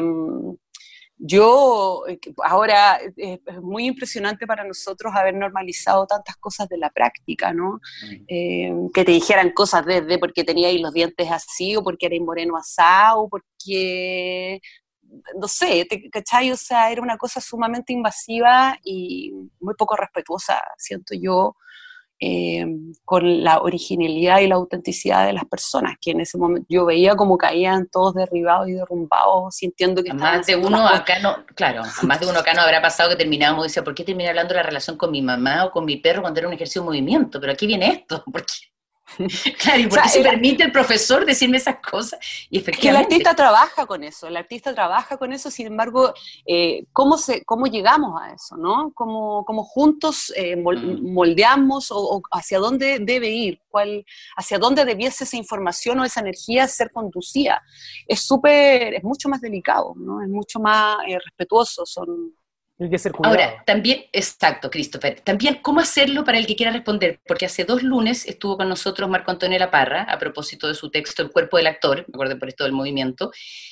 yo, ahora es muy impresionante para nosotros haber normalizado tantas cosas de la práctica, ¿no? Eh, que te dijeran cosas desde porque teníais los dientes así, o porque erais moreno asado, o porque, no sé, te, ¿cachai? O sea, era una cosa sumamente invasiva y muy poco respetuosa, siento yo, Eh, con la originalidad y la autenticidad de las personas, que en ese momento yo veía como caían todos derribados y derrumbados, sintiendo que A estaban más de haciendo uno las cosas. acá no, claro, a más de uno acá no habrá pasado que terminábamos y decía, ¿por qué terminé hablando de la relación con mi mamá o con mi perro cuando era un ejercicio de movimiento? Pero aquí viene esto, ¿por qué? Claro, ¿y por O sea, qué se el, permite el profesor decirme esas cosas? Y es que el efectivamente, artista trabaja con eso, el artista trabaja con eso, sin embargo, eh, ¿cómo, se, ¿cómo llegamos a eso? ¿No? ¿Cómo, cómo juntos eh, mm, moldeamos o, o hacia dónde debe ir? ¿Cuál, hacia dónde debiese esa información o esa energía ser conducida? Es súper, es mucho más delicado, ¿no? Es mucho más eh, respetuoso, son... Hay que ser cuidado. ahora, también, exacto, Christopher, también cómo hacerlo para el que quiera responder, porque hace dos lunes estuvo con nosotros Marco Antonio Laparra, a propósito de su texto El cuerpo del actor, me acuerdo por esto del movimiento,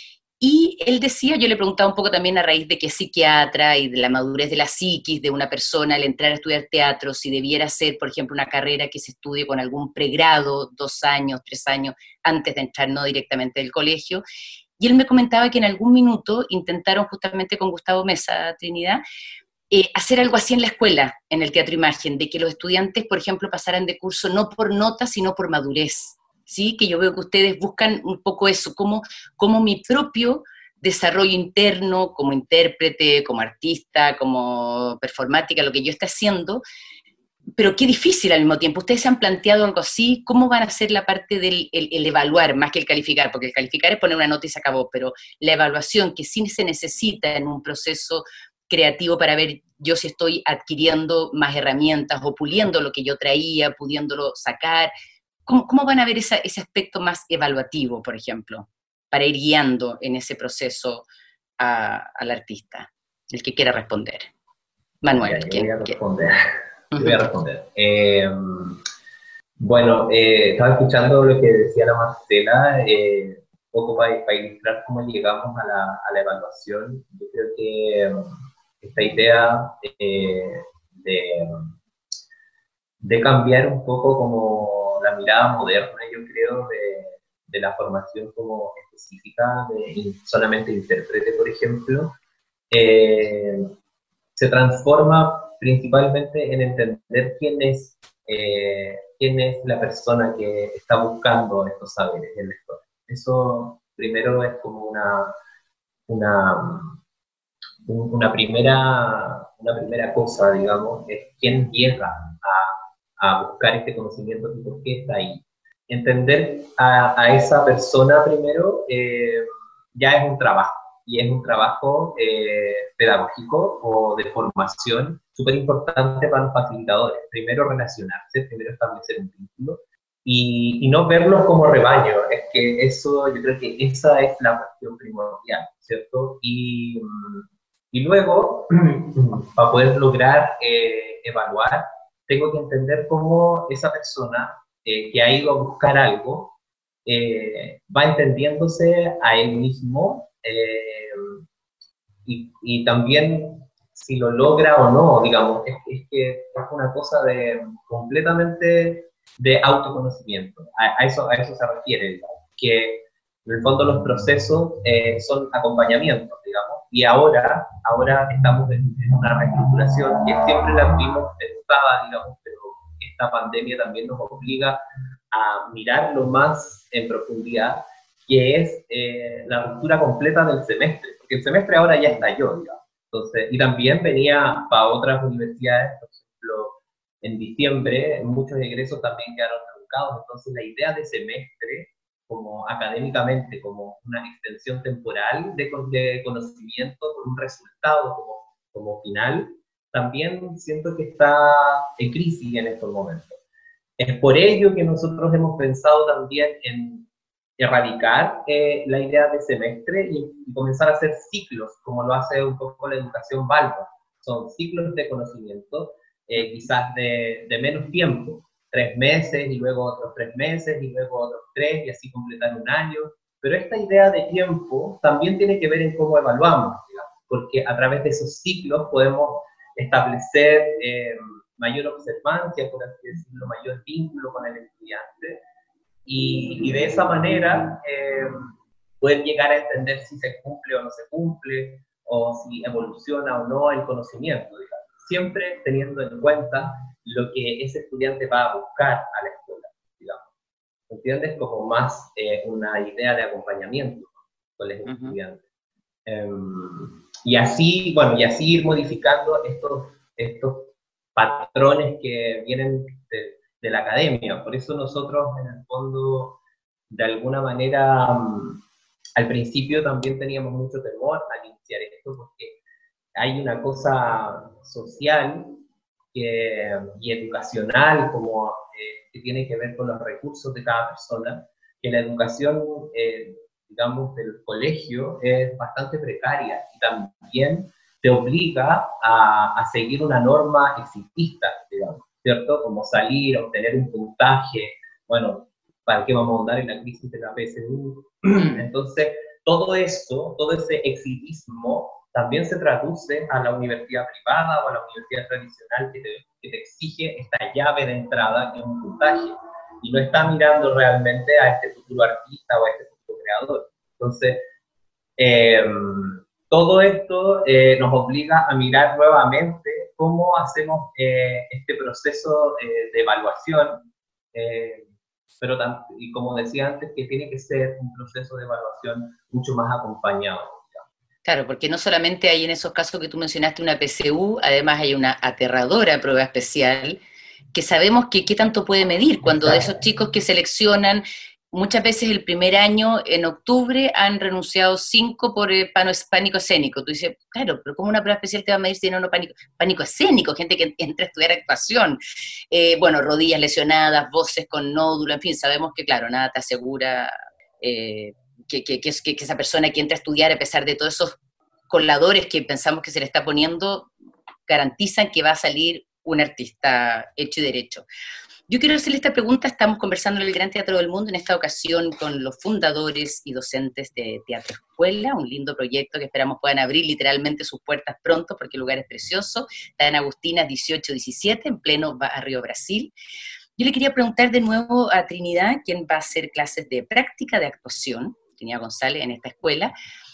y él decía, yo le preguntaba un poco también a raíz de que es psiquiatra y de la madurez de la psiquis de una persona al entrar a estudiar teatro, si debiera ser, por ejemplo, una carrera que se estudie con algún pregrado, dos años, tres años, antes de entrar no directamente del colegio. Y él me comentaba que en algún minuto intentaron justamente con Gustavo Mesa, Trinidad, eh, hacer algo así en la escuela, en el Teatro Imagen, de que los estudiantes, por ejemplo, pasaran de curso no por nota, sino por madurez. ¿Sí? Que yo veo que ustedes buscan un poco eso, como, como mi propio desarrollo interno, como intérprete, como artista, como performática, lo que yo esté haciendo, pero qué difícil al mismo tiempo. ¿Ustedes se han planteado algo así? ¿Cómo van a hacer la parte del el, el evaluar, más que el calificar? Porque el calificar es poner una nota y se acabó, pero la evaluación que sí se necesita en un proceso creativo para ver yo si estoy adquiriendo más herramientas o puliendo lo que yo traía, pudiéndolo sacar. ¿Cómo, cómo van a ver esa, ese aspecto más evaluativo, por ejemplo, para ir guiando en ese proceso a, al artista? El que quiera responder. Manuel, Ya, yo ¿quién? voy a ¿quién? responder. Yo voy a responder. Eh, bueno, eh, estaba escuchando lo que decía la Marcela, eh, un poco para, para ilustrar cómo llegamos a la, a la evaluación. Yo creo que um, esta idea eh, de, de cambiar un poco como la mirada moderna, yo creo, de, de la formación como específica, de solamente intérprete, por ejemplo, eh, se transforma principalmente en entender quién es, eh, quién es la persona que está buscando estos saberes, el lector. Eso primero es como una, una, una, primera, una primera cosa, digamos, es quién llega a, a buscar este conocimiento y por qué está ahí. Entender a, a esa persona primero eh, ya es un trabajo. Y es un trabajo eh, pedagógico o de formación súper importante para los facilitadores. Primero relacionarse, primero establecer un vínculo y, y no verlos como rebaño. Es que eso, yo creo que esa es la cuestión primordial, ¿cierto? Y, y luego, para poder lograr eh, evaluar, tengo que entender cómo esa persona eh, que ha ido a buscar algo eh, va entendiéndose a él mismo. Eh, y, y también si lo logra o no, digamos, es, es que es una cosa de completamente de autoconocimiento, a, a, eso, a eso se refiere, digamos, que en el fondo los procesos eh, son acompañamientos, digamos, y ahora, ahora estamos en, en una reestructuración que siempre la tuvimos pensada, digamos, pero esta pandemia también nos obliga a mirarlo más en profundidad, que es eh, la ruptura completa del semestre, porque el semestre ahora ya estalló, digamos. Entonces, y también venía para otras universidades, por ejemplo, en diciembre, muchos egresos también quedaron truncados, entonces la idea de semestre, como académicamente, como una extensión temporal de, de conocimiento, con un resultado como, como final, también siento que está en crisis en estos momentos. Es por ello que nosotros hemos pensado también en erradicar eh, la idea de semestre y, y comenzar a hacer ciclos, como lo hace un poco la educación Balba. Son ciclos de conocimiento, eh, quizás de, de menos tiempo, tres meses y luego otros tres meses y luego otros tres y así completar un año. Pero esta idea de tiempo también tiene que ver en cómo evaluamos, digamos, porque a través de esos ciclos podemos establecer eh, mayor observancia, por así decirlo, mayor vínculo con el estudiante y, y de esa manera eh, poder llegar a entender si se cumple o no se cumple, o si evoluciona o no el conocimiento, digamos. Siempre teniendo en cuenta lo que ese estudiante va a buscar a la escuela, digamos. ¿Entiendes? Como más eh, una idea de acompañamiento con los uh-huh. estudiantes. Um, y así, bueno, y así ir modificando estos, estos patrones que vienen de, de la academia. Por eso nosotros, en el fondo, de alguna manera, um, al principio también teníamos mucho temor al iniciar esto, porque hay una cosa social que, y educacional como eh, que tiene que ver con los recursos de cada persona, que la educación, eh, digamos, del colegio es bastante precaria y también te obliga a, a seguir una norma exitista, digamos, ¿cierto? Como salir, obtener un puntaje, bueno, ¿para qué vamos a andar en la crisis de la P S U? Entonces, todo eso, todo ese exitismo también se traduce a la universidad privada o a la universidad tradicional que te, que te exige esta llave de entrada, que es un puntaje, y no está mirando realmente a este futuro artista o a este futuro creador. Entonces, eh, todo esto eh, nos obliga a mirar nuevamente cómo hacemos eh, este proceso eh, de evaluación, eh, pero y como decía antes, que tiene que ser un proceso de evaluación mucho más acompañado. Claro, porque no solamente hay en esos casos que tú mencionaste una P S U, además hay una aterradora prueba especial, que sabemos que qué tanto puede medir, cuando de esos chicos que seleccionan, muchas veces el primer año, en octubre, han renunciado cinco por eh, pánico escénico. Tú dices, claro, pero ¿cómo una prueba especial te va a medir si no, no pánico, pánico escénico? Gente que entra a estudiar actuación. Eh, bueno, rodillas lesionadas, voces con nódulo, en fin, sabemos que, claro, nada te asegura eh, que, que, que, que esa persona que entra a estudiar, a pesar de todos esos coladores que pensamos que se le está poniendo, garantizan que va a salir un artista hecho y derecho. Yo quiero hacerle esta pregunta, estamos conversando en el Gran Teatro del Mundo, en esta ocasión con los fundadores y docentes de Teatro Escuela, un lindo proyecto que esperamos puedan abrir literalmente sus puertas pronto, porque el lugar es precioso, está en Agustina dieciocho diecisiete, en pleno barrio Brasil. Yo le quería preguntar de nuevo a Trinidad, quien va a hacer clases de práctica de actuación, Trinidad González, en esta escuela,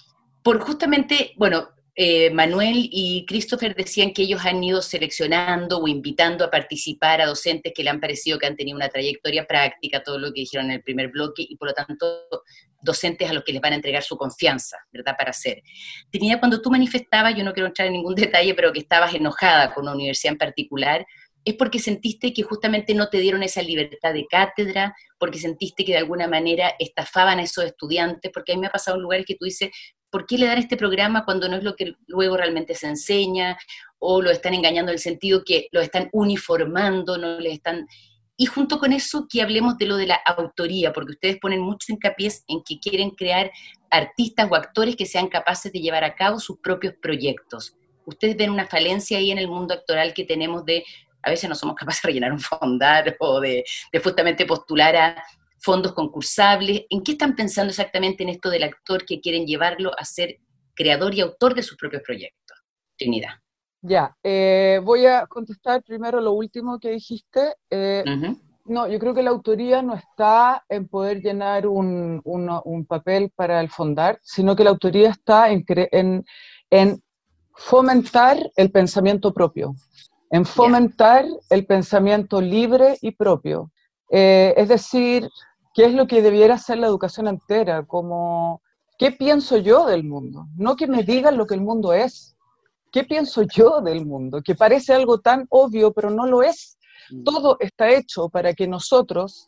por justamente, bueno, Eh, Manuel y Christopher decían que ellos han ido seleccionando o invitando a participar a docentes que le han parecido que han tenido una trayectoria práctica, todo lo que dijeron en el primer bloque, y por lo tanto docentes a los que les van a entregar su confianza, ¿verdad?, para hacer. Tenía, cuando tú manifestabas, yo no quiero entrar en ningún detalle, pero que estabas enojada con una universidad en particular, ¿es porque sentiste que justamente no te dieron esa libertad de cátedra, porque sentiste que de alguna manera estafaban a esos estudiantes? Porque a mí me ha pasado en lugares que tú dices, ¿por qué le dan este programa cuando no es lo que luego realmente se enseña? O lo están engañando en el sentido que lo están uniformando, no les están... Y junto con eso, que hablemos de lo de la autoría, porque ustedes ponen mucho hincapié en que quieren crear artistas o actores que sean capaces de llevar a cabo sus propios proyectos. ¿Ustedes ven una falencia ahí en el mundo actoral que tenemos de, a veces no somos capaces de rellenar un fondar o de, de justamente postular a fondos concursables? ¿En qué están pensando exactamente en esto del actor que quieren llevarlo a ser creador y autor de sus propios proyectos? Trinidad. Ya, eh, voy a contestar primero lo último que dijiste. Eh, uh-huh. No, yo creo que la autoría no está en poder llenar un, un, un papel para el fondar, sino que la autoría está en, en, en fomentar el pensamiento propio, en fomentar yeah. el pensamiento libre y propio. Eh, es decir, ¿qué es lo que debiera ser la educación entera? Como, ¿qué pienso yo del mundo? No que me digan lo que el mundo es. ¿Qué pienso yo del mundo? Que parece algo tan obvio, pero no lo es. Todo está hecho para que nosotros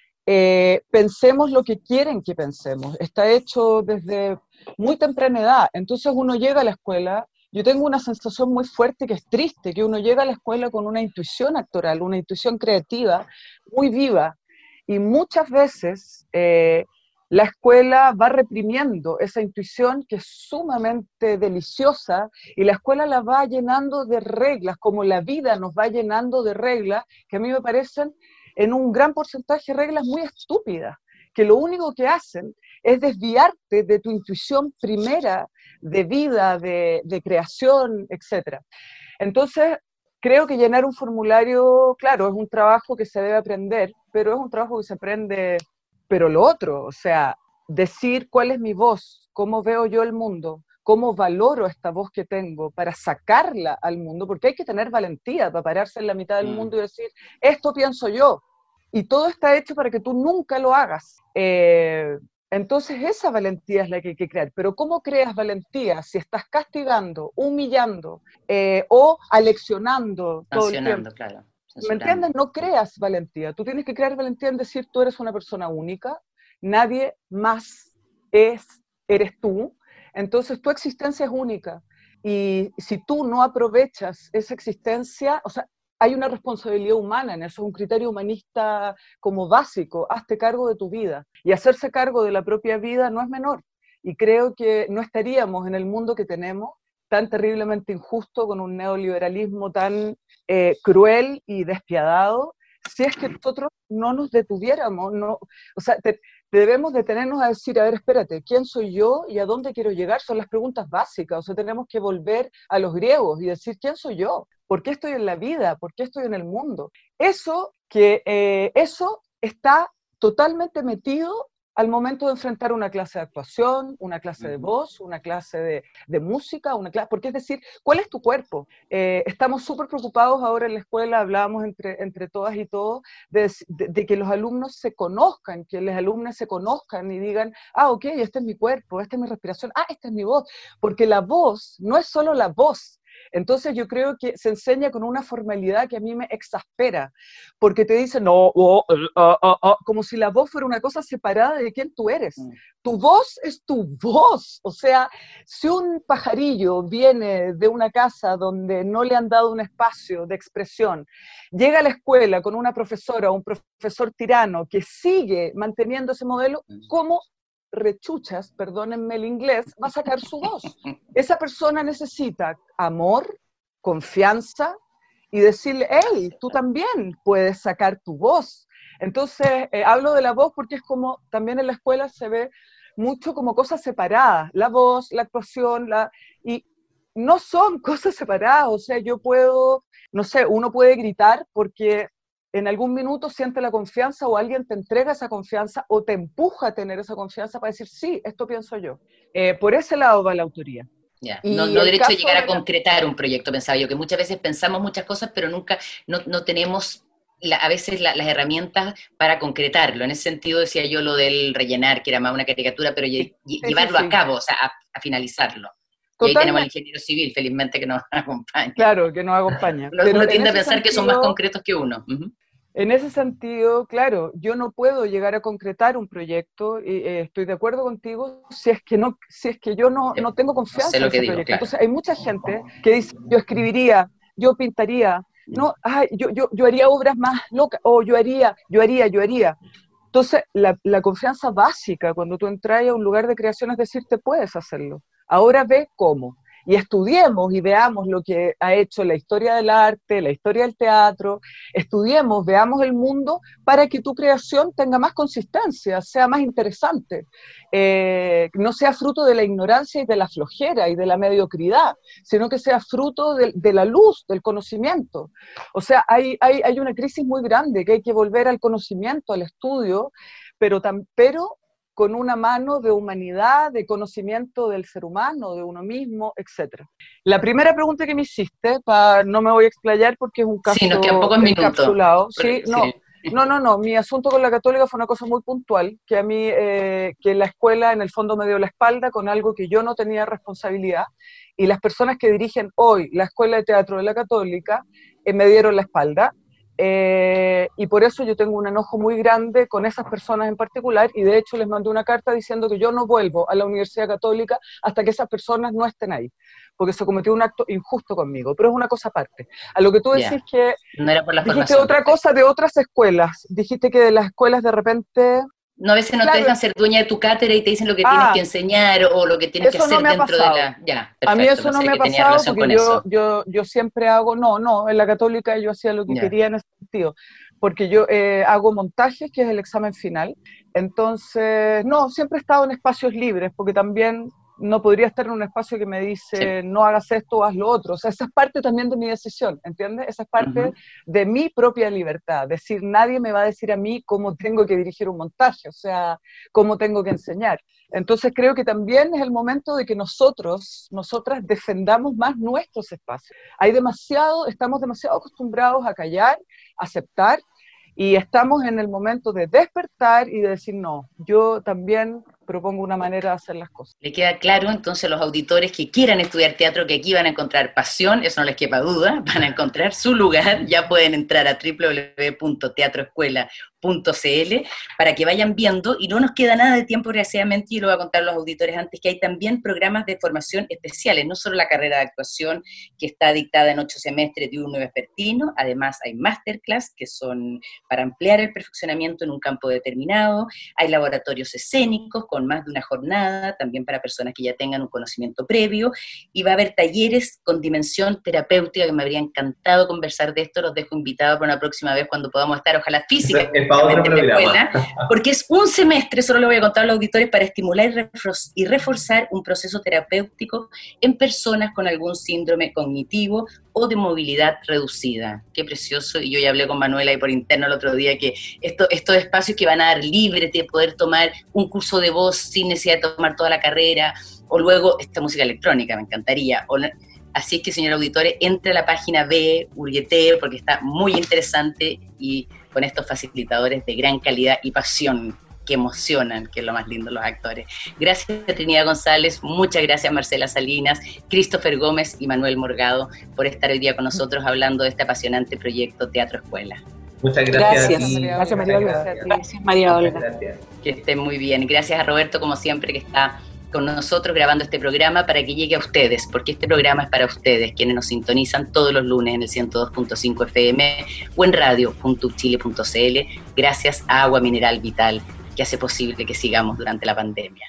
eh, pensemos lo que quieren que pensemos. Está hecho desde muy temprana edad. Entonces uno llega a la escuela, yo tengo una sensación muy fuerte que es triste, que uno llega a la escuela con una intuición actoral, una intuición creativa muy viva. Y muchas veces eh, la escuela va reprimiendo esa intuición que es sumamente deliciosa, y la escuela la va llenando de reglas, como la vida nos va llenando de reglas que a mí me parecen en un gran porcentaje reglas muy estúpidas, que lo único que hacen es desviarte de tu intuición primera de vida, de, de creación, etcétera. Entonces, creo que llenar un formulario, claro, es un trabajo que se debe aprender, pero es un trabajo que se aprende, pero lo otro, o sea, decir cuál es mi voz, cómo veo yo el mundo, cómo valoro esta voz que tengo para sacarla al mundo, porque hay que tener valentía para pararse en la mitad del Mm. mundo y decir, esto pienso yo, y todo está hecho para que tú nunca lo hagas. Eh, entonces esa valentía es la que hay que crear, pero ¿cómo creas valentía si estás castigando, humillando eh, o aleccionando todo el tiempo? Sancionando, claro. ¿Me Censurando. entiendes? No creas valentía, tú tienes que crear valentía en decir, tú eres una persona única, nadie más es, eres tú, entonces tu existencia es única, y si tú no aprovechas esa existencia, o sea, hay una responsabilidad humana en eso, es un criterio humanista como básico, hazte cargo de tu vida, y hacerse cargo de la propia vida no es menor, y creo que no estaríamos en el mundo que tenemos, tan terriblemente injusto, con un neoliberalismo tan eh, cruel y despiadado, si es que nosotros no nos detuviéramos, no, o sea, te, debemos detenernos a decir, a ver, espérate, ¿quién soy yo y a dónde quiero llegar? Son las preguntas básicas, o sea, tenemos que volver a los griegos y decir, ¿quién soy yo? ¿Por qué estoy en la vida? ¿Por qué estoy en el mundo? Eso, que, eh, eso está totalmente metido al momento de enfrentar una clase de actuación, una clase de voz, una clase de, de música, una clase, porque es decir, ¿cuál es tu cuerpo? Eh, estamos súper preocupados ahora en la escuela, hablábamos entre, entre todas y todos, de, de, de que los alumnos se conozcan, que los alumnos se conozcan y digan, ah, ok, este es mi cuerpo, esta es mi respiración, ah, esta es mi voz, porque la voz no es solo la voz. Entonces yo creo que se enseña con una formalidad que a mí me exaspera, porque te dicen, no, oh, oh, oh, oh, como si la voz fuera una cosa separada de quién tú eres. Mm. Tu voz es tu voz, o sea, si un pajarillo viene de una casa donde no le han dado un espacio de expresión, llega a la escuela con una profesora o un profesor tirano que sigue manteniendo ese modelo, ¿cómo rechuchas, perdónenme el inglés, va a sacar su voz? Esa persona necesita amor, confianza y decirle, hey, tú también puedes sacar tu voz. Entonces, eh, hablo de la voz porque es como, también en la escuela se ve mucho como cosas separadas, la voz, la actuación, la, y no son cosas separadas, o sea, yo puedo, no sé, uno puede gritar porque en algún minuto siente la confianza o alguien te entrega esa confianza o te empuja a tener esa confianza para decir, sí, esto pienso yo. Eh, por ese lado va la autoría. Yeah. No, no derecho a llegar a concretar un proyecto, pensaba yo, que muchas veces pensamos muchas cosas, pero nunca, no, no tenemos la, a veces la, las herramientas para concretarlo. En ese sentido decía yo lo del rellenar, que era más una caricatura, pero sí, sí, llevarlo sí, sí. a cabo, o sea, a, a finalizarlo. Totalmente. Y ahí tenemos al ingeniero civil, felizmente, que nos acompaña. Claro, que nos acompaña. Uno, uno tiende a pensar sentido, que son más concretos que uno. Uh-huh. En ese sentido, claro, yo no puedo llegar a concretar un proyecto, y eh, estoy de acuerdo contigo, si es que, no, si es que yo no, no tengo confianza no sé lo en ese que digo, proyecto. Claro. Entonces hay mucha gente que dice, yo escribiría, yo pintaría, no, ay, yo, yo, yo haría obras más locas, o yo haría, yo haría, yo haría. Entonces, la, la confianza básica cuando tú entras a un lugar de creación es decir, te puedes hacerlo. Ahora ve cómo. Y estudiemos y veamos lo que ha hecho la historia del arte, la historia del teatro, estudiemos, veamos el mundo para que tu creación tenga más consistencia, sea más interesante, eh, no sea fruto de la ignorancia y de la flojera y de la mediocridad, sino que sea fruto de, de la luz, del conocimiento. O sea, hay, hay, hay una crisis muy grande, que hay que volver al conocimiento, al estudio, pero, tan, pero con una mano de humanidad, de conocimiento del ser humano, de uno mismo, etcétera. La primera pregunta que me hiciste, pa, no me voy a explayar porque es un caso sí, nos quedan pocos encapsulado. Sí, sí. no, no, no, no, mi asunto con la Católica fue una cosa muy puntual, que a mí, eh, que la escuela en el fondo me dio la espalda con algo que yo no tenía responsabilidad, y las personas que dirigen hoy la Escuela de Teatro de la Católica eh, me dieron la espalda. Eh, y por eso yo tengo un enojo muy grande con esas personas en particular, y de hecho les mandé una carta diciendo que yo no vuelvo a la Universidad Católica hasta que esas personas no estén ahí, porque se cometió un acto injusto conmigo, pero es una cosa aparte. A lo que tú decís yeah. que no era por la dijiste otra cosa de otras escuelas, dijiste que de las escuelas de repente... No, a veces no claro. te dejan ser dueña de tu cátedra y te dicen lo que ah, tienes que enseñar o lo que tienes que hacer no dentro pasado. de la... Ya, perfecto, a mí eso no me ha pasado porque yo, yo, yo, yo siempre hago, no, no, en la Católica yo hacía lo que yeah. quería en ese sentido. porque yo eh, hago montajes, que es el examen final. Entonces, no, siempre he estado en espacios libres, porque también no podría estar en un espacio que me dice, sí, no hagas esto, haz lo otro. O sea, esa es parte también de mi decisión, ¿entiendes? Esa es parte uh-huh. de mi propia libertad. Es decir, nadie me va a decir a mí cómo tengo que dirigir un montaje, o sea, cómo tengo que enseñar. Entonces creo que también es el momento de que nosotros, nosotras defendamos más nuestros espacios. Hay demasiado, estamos demasiado acostumbrados a callar, a aceptar, y estamos en el momento de despertar y de decir, no, yo también propongo una manera de hacer las cosas. Le queda claro entonces a los auditores que quieran estudiar teatro que aquí van a encontrar pasión, eso no les quepa duda, van a encontrar su lugar, ya pueden entrar a doble u doble u doble u punto teatro escuela punto c l para que vayan viendo, y no nos queda nada de tiempo desgraciadamente, y lo voy a contar a los auditores antes, que hay también programas de formación especiales, no solo la carrera de actuación que está dictada en ocho semestres de uno vespertino, además hay masterclass que son para ampliar el perfeccionamiento en un campo determinado, hay laboratorios escénicos con más de una jornada, también para personas que ya tengan un conocimiento previo, y va a haber talleres con dimensión terapéutica, que me habría encantado conversar de esto, los dejo invitados para una próxima vez cuando podamos estar, ojalá física, escuela, porque es un semestre, solo lo voy a contar a los auditores, para estimular y reforzar un proceso terapéutico en personas con algún síndrome cognitivo o de movilidad reducida. Qué precioso, y yo ya hablé con Manuela ahí por interno el otro día, que esto, estos espacios que van a dar libre de poder tomar un curso de voz sin necesidad de tomar toda la carrera, o luego esta música electrónica, me encantaría. O, así es que, señores auditores, entre a la página B, Hurguete, porque está muy interesante y con estos facilitadores de gran calidad y pasión que emocionan, que es lo más lindo de los actores. Gracias a Trinidad González, muchas gracias Marcela Salinas, Christopher Gómez y Manuel Morgado por estar hoy día con nosotros hablando de este apasionante proyecto Teatro Escuela. Muchas gracias. Gracias, María, gracias, María Olga. Gracias, gracias María Olga. Gracias. Que estén muy bien. Gracias a Roberto, como siempre, que está con nosotros grabando este programa para que llegue a ustedes, porque este programa es para ustedes, quienes nos sintonizan todos los lunes en el ciento dos punto cinco F M o en radio punto chile punto c l, gracias a Agua Mineral Vital, que hace posible que sigamos durante la pandemia.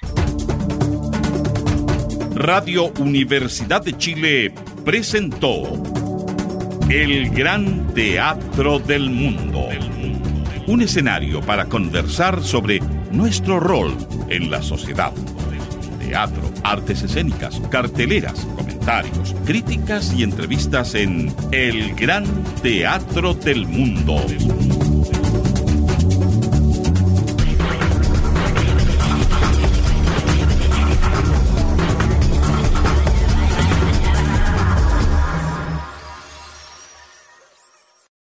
Radio Universidad de Chile presentó El Gran Teatro del Mundo, un escenario para conversar sobre nuestro rol en la sociedad. Teatro, artes escénicas, carteleras, comentarios, críticas y entrevistas en El Gran Teatro del Mundo.